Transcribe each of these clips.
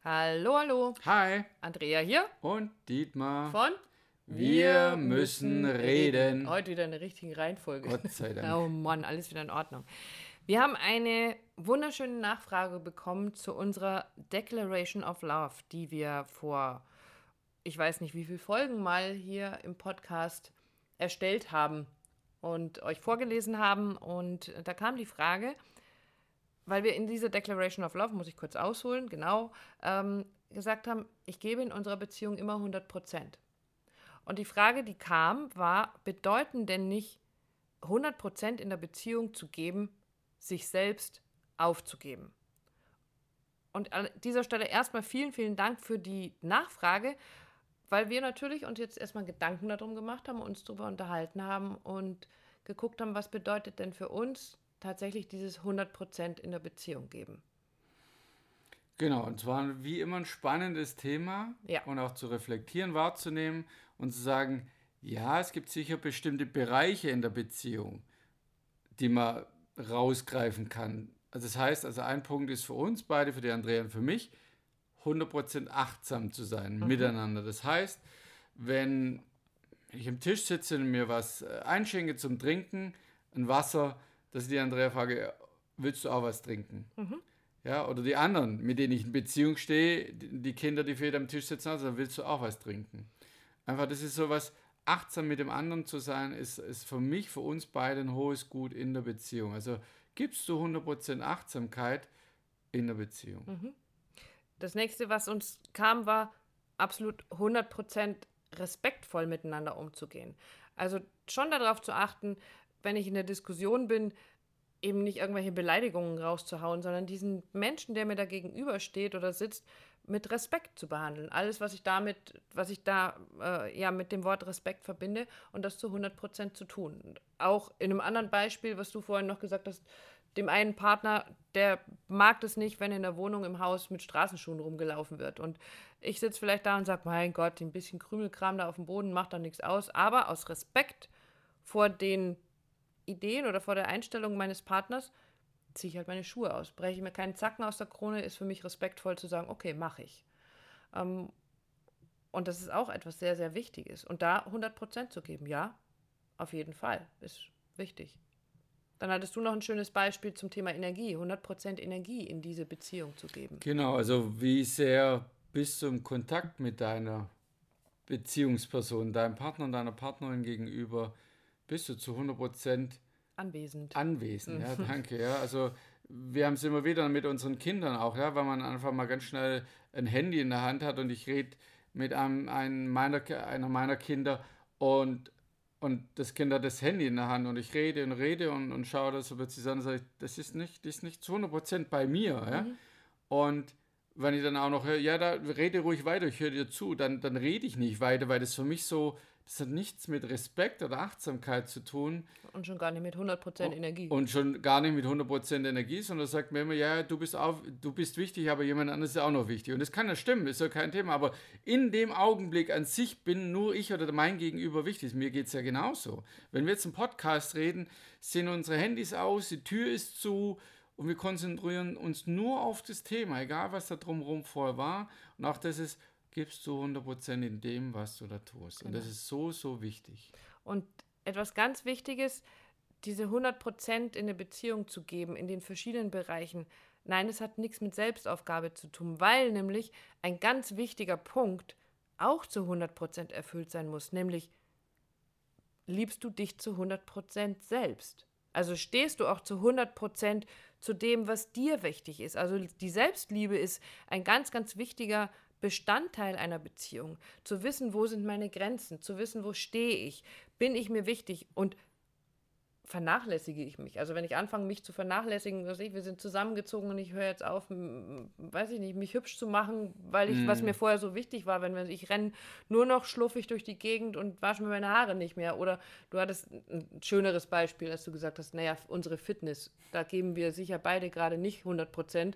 Hallo, hallo. Hi Andrea hier und Dietmar. von Wir müssen reden. Heute wieder in der richtigen Reihenfolge. Gott sei Dank. Oh Mann, alles wieder in Ordnung. Wir haben eine wunderschöne Nachfrage bekommen zu unserer Declaration of Love, die wir vor, ich weiß nicht wie viele Folgen mal hier im Podcast erstellt haben und euch vorgelesen haben. Und da kam die Frage, weil wir in dieser Declaration of Love, muss ich kurz ausholen, genau, gesagt haben, ich gebe in unserer Beziehung immer 100%. Und die Frage, die kam, war, bedeuten denn nicht 100% in der Beziehung zu geben, sich selbst aufzugeben? Und an dieser Stelle erstmal vielen, vielen Dank für die Nachfrage, weil wir natürlich uns jetzt erstmal Gedanken darum gemacht haben, uns darüber unterhalten haben und geguckt haben, was bedeutet denn für uns tatsächlich dieses 100% in der Beziehung geben. Genau, und zwar wie immer ein spannendes Thema Ja. und auch zu reflektieren, wahrzunehmen und zu sagen, ja, es gibt sicher bestimmte Bereiche in der Beziehung, die man rausgreifen kann. Also das heißt, ein Punkt ist für uns beide, für die Andrea und für mich, 100% achtsam zu sein miteinander. Das heißt, wenn ich am Tisch sitze und mir was einschenke zum Trinken, ein Wasser, dass ich die Andrea frage, willst du auch was trinken? Ja, oder die anderen, mit denen ich in Beziehung stehe, die Kinder, die für jeden am Tisch sitzen, also willst du auch was trinken? Einfach, das ist sowas, achtsam mit dem anderen zu sein, ist für mich, für uns beide ein hohes Gut in der Beziehung. Also gibst du 100% Achtsamkeit in der Beziehung. Das nächste, was uns kam, war absolut 100% respektvoll miteinander umzugehen. Also schon darauf zu achten, wenn ich in der Diskussion bin, eben nicht irgendwelche Beleidigungen rauszuhauen, sondern diesen Menschen, der mir da gegenübersteht oder sitzt, mit Respekt zu behandeln. Alles, was ich da mit dem Wort Respekt verbinde und das zu 100% zu tun. Und auch in einem anderen Beispiel, was du vorhin noch gesagt hast, dem einen Partner, der mag das nicht, wenn in der Wohnung, im Haus mit Straßenschuhen rumgelaufen wird. Und ich sitze vielleicht da und sage, mein Gott, ein bisschen Krümelkram da auf dem Boden macht doch nichts aus. Aber aus Respekt vor den Ideen oder vor der Einstellung meines Partners ziehe ich halt meine Schuhe aus. Breche ich mir keinen Zacken aus der Krone, ist für mich respektvoll zu sagen, okay, mache ich. Und das ist auch etwas sehr, sehr Wichtiges. Und da 100% zu geben, ja, auf jeden Fall, ist wichtig. Dann hattest du noch ein schönes Beispiel zum Thema Energie, 100% Energie in diese Beziehung zu geben. Genau, also wie sehr bist du im Kontakt mit deiner Beziehungsperson, deinem Partner und deiner Partnerin gegenüber, bist du zu 100% Anwesend. anwesend. Ja, danke. Ja, also wir haben es immer wieder mit unseren Kindern auch, ja, weil man einfach mal ganz schnell ein Handy in der Hand hat und ich rede mit einer meiner Kinder und das Kind hat das Handy in der Hand und ich rede und schaue das so plötzlich an und sage, das ist nicht zu 100% bei mir. Ja? Und wenn ich dann auch noch höre, ja, da rede ruhig weiter, ich höre dir zu, dann rede ich nicht weiter, weil das für mich so, das hat nichts mit Respekt oder Achtsamkeit zu tun Und schon gar nicht mit 100% Energie. und schon gar nicht mit 100% Energie, sondern sagt mir immer, ja, du bist wichtig, aber jemand anderes ist auch noch wichtig. Und das kann ja stimmen, ist ja kein Thema, aber in dem Augenblick an sich bin nur ich oder mein Gegenüber wichtig. Mir geht es ja genauso. Wenn wir jetzt einen Podcast reden, sind unsere Handys aus, die Tür ist zu und wir konzentrieren uns nur auf das Thema, egal was da drumherum vorher war. Und auch das ist, gibst du 100% in dem, was du da tust. Und das ist so, so wichtig. Und etwas ganz Wichtiges, diese 100% in eine Beziehung zu geben, in den verschiedenen Bereichen. Nein, es hat nichts mit Selbstaufgabe zu tun, weil nämlich ein ganz wichtiger Punkt auch zu 100% erfüllt sein muss, nämlich liebst du dich zu 100% selbst. Also stehst du auch zu 100% zu dem, was dir wichtig ist. Also die Selbstliebe ist ein ganz, ganz wichtiger Bestandteil einer Beziehung. Zu wissen, wo sind meine Grenzen, zu wissen, wo stehe ich, bin ich mir wichtig und vernachlässige ich mich. Also wenn ich anfange, mich zu vernachlässigen, wir sind zusammengezogen und ich höre jetzt auf, weiß ich nicht, mich hübsch zu machen, was mir vorher so wichtig war, ich renne nur noch schluffig durch die Gegend und wasche mir meine Haare nicht mehr. Oder du hattest ein schöneres Beispiel, als du gesagt hast, naja, unsere Fitness, da geben wir sicher beide gerade nicht 100%.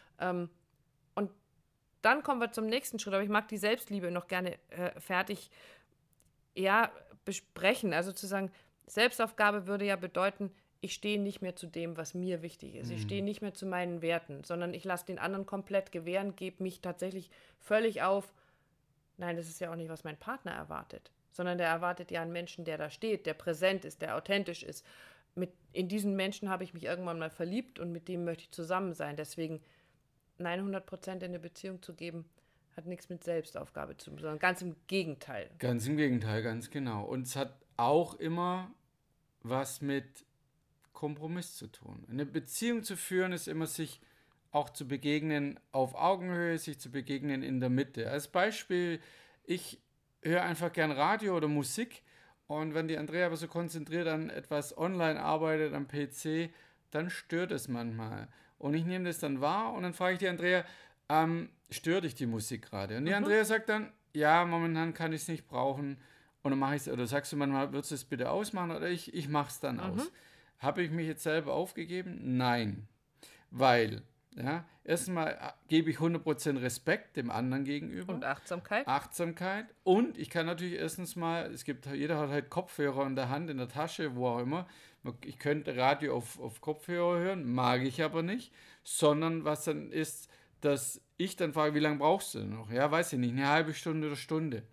Und dann kommen wir zum nächsten Schritt, aber ich mag die Selbstliebe noch gerne fertig besprechen. Also zu sagen, Selbstaufgabe würde ja bedeuten, ich stehe nicht mehr zu dem, was mir wichtig ist. Ich stehe nicht mehr zu meinen Werten, sondern ich lasse den anderen komplett gewähren, gebe mich tatsächlich völlig auf. Nein, das ist ja auch nicht, was mein Partner erwartet, sondern der erwartet ja einen Menschen, der da steht, der präsent ist, der authentisch ist. In diesen Menschen habe ich mich irgendwann mal verliebt und mit dem möchte ich zusammen sein. Deswegen, nein, 100% in eine Beziehung zu geben, hat nichts mit Selbstaufgabe zu tun, sondern ganz im Gegenteil. Ganz im Gegenteil, ganz genau. Und es hat auch immer was mit Kompromiss zu tun. Eine Beziehung zu führen ist immer sich auch zu begegnen auf Augenhöhe, sich zu begegnen in der Mitte. Als Beispiel, ich höre einfach gern Radio oder Musik und wenn die Andrea aber so konzentriert an etwas online arbeitet, am PC, dann stört es manchmal. Und ich nehme das dann wahr und dann frage ich die Andrea, stört dich die Musik gerade? Und die Andrea sagt dann, ja, momentan kann ich es nicht brauchen. Und dann mache ich es, oder sagst du manchmal, würdest du es bitte ausmachen? Oder ich mache es dann aus. Habe ich mich jetzt selber aufgegeben? Nein. Weil, ja, erstmal gebe ich 100% Respekt dem anderen gegenüber. Und Achtsamkeit. Achtsamkeit. Und ich kann natürlich erstens mal, jeder hat halt Kopfhörer in der Hand, in der Tasche, wo auch immer. Ich könnte Radio auf Kopfhörer hören, mag ich aber nicht. Sondern was dann ist, dass ich dann frage, wie lange brauchst du denn noch? Ja, weiß ich nicht, eine halbe Stunde oder Stunde.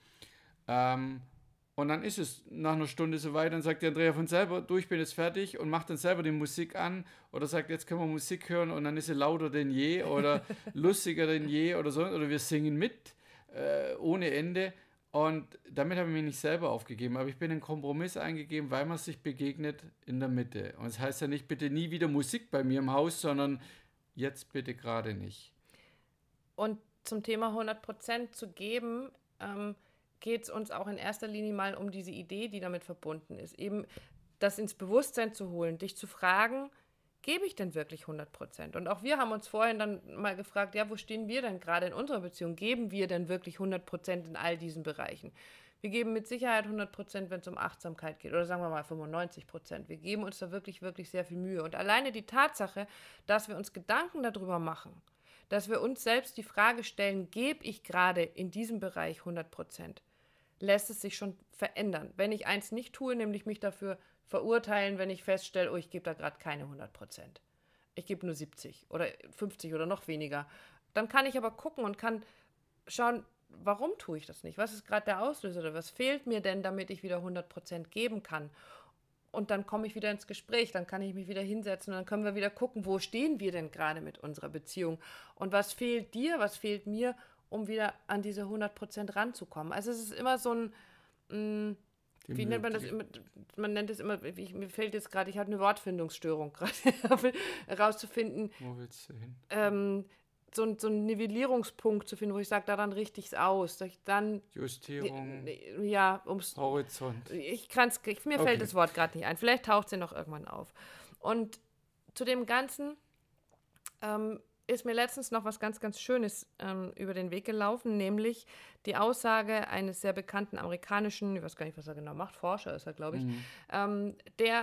Und dann ist es nach einer Stunde soweit, dann sagt der Andrea von selber, du, ich bin jetzt fertig und macht dann selber die Musik an oder sagt, jetzt können wir Musik hören und dann ist sie lauter denn je oder lustiger denn je oder so, oder wir singen mit ohne Ende und damit habe ich mich nicht selber aufgegeben, aber ich bin einen Kompromiss eingegeben, weil man sich begegnet in der Mitte. Und das heißt ja nicht, bitte nie wieder Musik bei mir im Haus, sondern jetzt bitte gerade nicht. Und zum Thema 100% zu geben, geht es uns auch in erster Linie mal um diese Idee, die damit verbunden ist. Eben das ins Bewusstsein zu holen, dich zu fragen, gebe ich denn wirklich 100%? Und auch wir haben uns vorhin dann mal gefragt, ja, wo stehen wir denn gerade in unserer Beziehung? Geben wir denn wirklich 100% in all diesen Bereichen? Wir geben mit Sicherheit 100%, wenn es um Achtsamkeit geht, oder sagen wir mal 95%. Wir geben uns da wirklich, wirklich sehr viel Mühe. Und alleine die Tatsache, dass wir uns Gedanken darüber machen, dass wir uns selbst die Frage stellen, gebe ich gerade in diesem Bereich 100%? Lässt es sich schon verändern. Wenn ich eins nicht tue, nämlich mich dafür verurteilen, wenn ich feststelle, oh, ich gebe da gerade keine 100%. Ich gebe nur 70 oder 50 oder noch weniger. Dann kann ich aber gucken und kann schauen, warum tue ich das nicht? Was ist gerade der Auslöser oder was fehlt mir denn, damit ich wieder 100% geben kann? Und dann komme ich wieder ins Gespräch, dann kann ich mich wieder hinsetzen und dann können wir wieder gucken, wo stehen wir denn gerade mit unserer Beziehung? Und was fehlt dir, was fehlt mir, um wieder an diese 100% ranzukommen. Also es ist immer so ein, wie nennt man das immer, man nennt es immer, mir fällt jetzt gerade, ich habe eine Wortfindungsstörung gerade, herauszufinden. Wo willst du hin? So ein Nivellierungspunkt zu finden, wo ich sage, daran richte ich es aus. Dass ich dann, Justierung, ja, Horizont. Mir fällt das Wort gerade nicht ein. Vielleicht taucht es ja noch irgendwann auf. Und zu dem Ganzen ist mir letztens noch was ganz, ganz Schönes über den Weg gelaufen, nämlich die Aussage eines sehr bekannten amerikanischen, ich weiß gar nicht, was er genau macht, Forscher ist er, glaube ich, der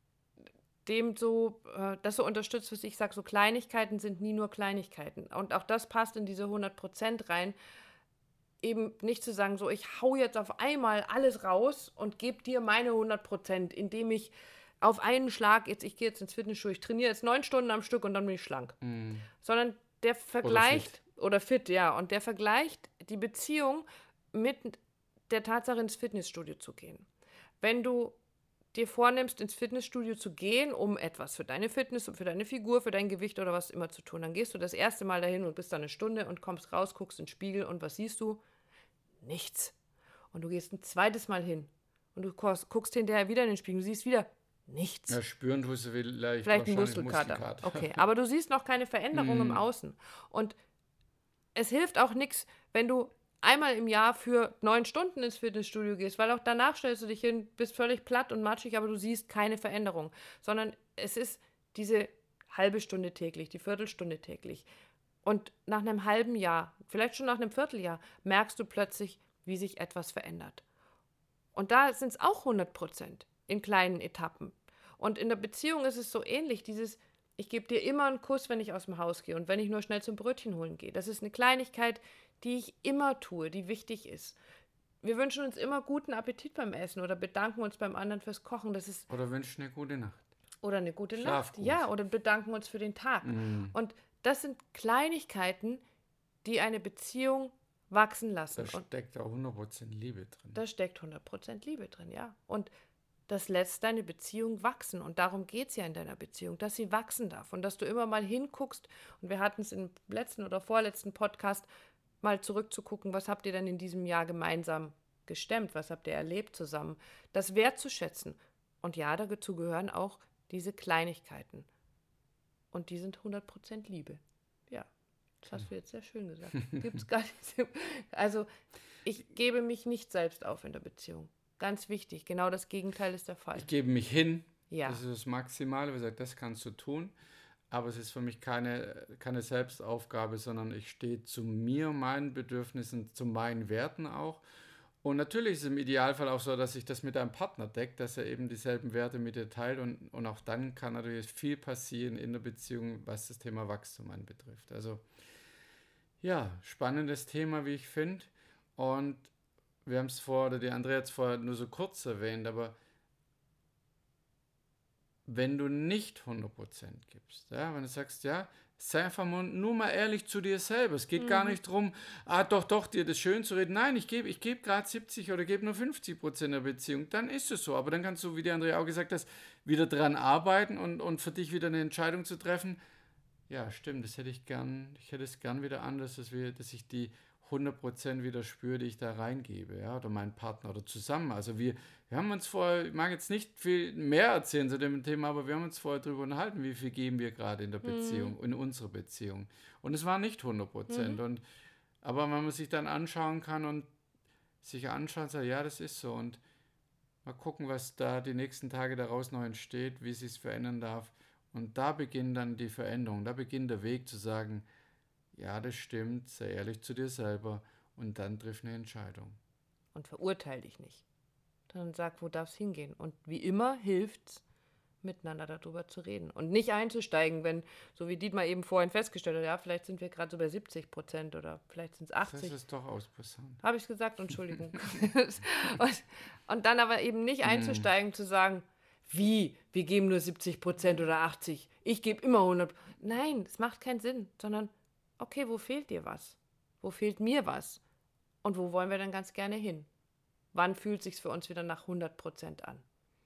dem so, das so unterstützt, was ich sage, so Kleinigkeiten sind nie nur Kleinigkeiten. Und auch das passt in diese 100% rein, eben nicht zu sagen, so ich hau jetzt auf einmal alles raus und gebe dir meine 100%, indem ich auf einen Schlag, ich gehe jetzt ins Fitnessstudio, ich trainiere jetzt 9 Stunden am Stück und dann bin ich schlank. Sondern der vergleicht, oder fit, ja, und der vergleicht die Beziehung mit der Tatsache, ins Fitnessstudio zu gehen. Wenn du dir vornimmst, ins Fitnessstudio zu gehen, um etwas für deine Fitness, für deine Figur, für dein Gewicht oder was immer zu tun, dann gehst du das erste Mal dahin und bist da eine Stunde und kommst raus, guckst in den Spiegel und was siehst du? Nichts. Und du gehst ein zweites Mal hin und du guckst hinterher wieder in den Spiegel, du siehst wieder nichts. Ja, spüren tust du vielleicht ein Muskelkater. Okay, aber du siehst noch keine Veränderung im Außen. Und es hilft auch nichts, wenn du einmal im Jahr für 9 Stunden ins Fitnessstudio gehst, weil auch danach stellst du dich hin, bist völlig platt und matschig, aber du siehst keine Veränderung. Sondern es ist diese halbe Stunde täglich, die Viertelstunde täglich. Und nach einem halben Jahr, vielleicht schon nach einem Vierteljahr, merkst du plötzlich, wie sich etwas verändert. Und da sind es auch 100%. In kleinen Etappen. Und in der Beziehung ist es so ähnlich, ich gebe dir immer einen Kuss, wenn ich aus dem Haus gehe und wenn ich nur schnell zum Brötchen holen gehe. Das ist eine Kleinigkeit, die ich immer tue, die wichtig ist. Wir wünschen uns immer guten Appetit beim Essen oder bedanken uns beim anderen fürs Kochen. Oder wünschen eine gute Nacht. Oder eine gute Schlaf Nacht. gut. Ja, oder bedanken uns für den Tag. Und das sind Kleinigkeiten, die eine Beziehung wachsen lassen. Da steckt auch 100% Liebe drin. Da steckt 100% Liebe drin, ja. Und das lässt deine Beziehung wachsen. Und darum geht es ja in deiner Beziehung, dass sie wachsen darf. Und dass du immer mal hinguckst. Und wir hatten es im letzten oder vorletzten Podcast, mal zurückzugucken, was habt ihr denn in diesem Jahr gemeinsam gestemmt? Was habt ihr erlebt zusammen? Das wertzuschätzen. Und ja, dazu gehören auch diese Kleinigkeiten. Und die sind 100% Liebe. Ja, das hast du jetzt sehr schön gesagt. Gibt's gar nicht. Also, ich gebe mich nicht selbst auf in der Beziehung. Ganz wichtig, genau das Gegenteil ist der Fall. Ich gebe mich hin, Ja. das ist das Maximale, wie gesagt, das kannst du tun, aber es ist für mich keine Selbstaufgabe, sondern ich stehe zu mir, meinen Bedürfnissen, zu meinen Werten auch. Und natürlich ist es im Idealfall auch so, dass sich das mit einem Partner deckt, dass er eben dieselben Werte mit dir teilt und auch dann kann natürlich viel passieren in der Beziehung, was das Thema Wachstum anbetrifft. Also ja, spannendes Thema, wie ich finde. Und wir haben es oder die Andrea hat es vorher nur so kurz erwähnt, aber wenn du nicht 100% gibst, ja, wenn du sagst, ja, sei einfach nur mal ehrlich zu dir selber. Es geht gar nicht darum, doch, dir das schön zu reden. Nein, ich gebe gerade 70 oder gebe nur 50% der Beziehung. Dann ist es so. Aber dann kannst du, wie die Andrea auch gesagt hat, wieder dran arbeiten und für dich wieder eine Entscheidung zu treffen. Ja, stimmt, das hätte ich gern. Ich hätte es gern wieder anders, dass ich die 100% wieder spüre, die ich da reingebe, ja, oder meinen Partner oder zusammen. Also wir haben uns vorher, ich mag jetzt nicht viel mehr erzählen zu dem Thema, aber wir haben uns vorher darüber unterhalten, wie viel geben wir gerade in der Beziehung, in unserer Beziehung. Und es war nicht 100%. Aber wenn man sich dann anschauen kann und sich anschaut, sagt, ja, das ist so. Und mal gucken, was da die nächsten Tage daraus noch entsteht, wie es sich verändern darf. Und da beginnt dann die Veränderung, da beginnt der Weg zu sagen, ja, das stimmt, sei ehrlich zu dir selber und dann triff eine Entscheidung. Und verurteile dich nicht. Dann sag, wo darf es hingehen. Und wie immer hilft es, miteinander darüber zu reden. Und nicht einzusteigen, wenn, so wie Dietmar eben vorhin festgestellt hat, ja, vielleicht sind wir gerade so bei 70% oder vielleicht sind es 80%. Das ist doch auspassant. Habe ich gesagt, Entschuldigung. und dann aber eben nicht einzusteigen, zu sagen, wir geben nur 70% oder 80%, ich gebe immer 100%. Nein, das macht keinen Sinn, sondern okay, wo fehlt dir was? Wo fehlt mir was? Und wo wollen wir dann ganz gerne hin? Wann fühlt es sich für uns wieder nach 100% an?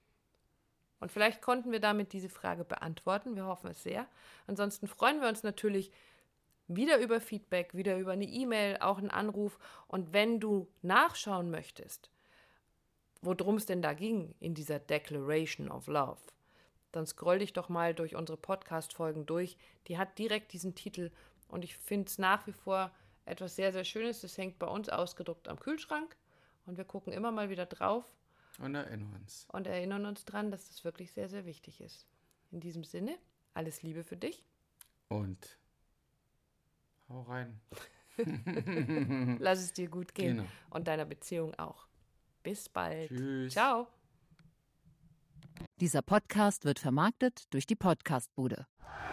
Und vielleicht konnten wir damit diese Frage beantworten. Wir hoffen es sehr. Ansonsten freuen wir uns natürlich wieder über Feedback, wieder über eine E-Mail, auch einen Anruf. Und wenn du nachschauen möchtest, worum es denn da ging in dieser Declaration of Love, dann scroll dich doch mal durch unsere Podcast-Folgen durch. Die hat direkt diesen Titel. Und ich finde es nach wie vor etwas sehr, sehr Schönes. Das hängt bei uns ausgedruckt am Kühlschrank. Und wir gucken immer mal wieder drauf. Und erinnern uns. Und erinnern uns dran, dass das wirklich sehr, sehr wichtig ist. In diesem Sinne, alles Liebe für dich. Und hau rein. Lass es dir gut gehen. Genau. Und deiner Beziehung auch. Bis bald. Tschüss. Ciao. Dieser Podcast wird vermarktet durch die Podcastbude.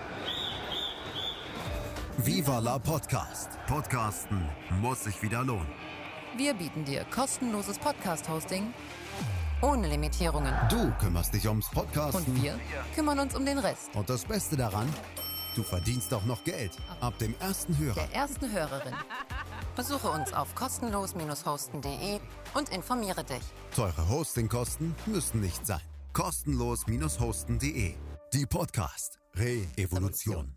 Viva la Podcast. Podcasten muss sich wieder lohnen. Wir bieten dir kostenloses Podcast-Hosting ohne Limitierungen. Du kümmerst dich ums Podcasten. Und wir kümmern uns um den Rest. Und das Beste daran, du verdienst auch noch Geld. Ab dem ersten Hörer. Der ersten Hörerin. Besuche uns auf kostenlos-hosten.de und informiere dich. Teure Hostingkosten müssen nicht sein. Kostenlos-hosten.de. Die Podcast Re-Evolution.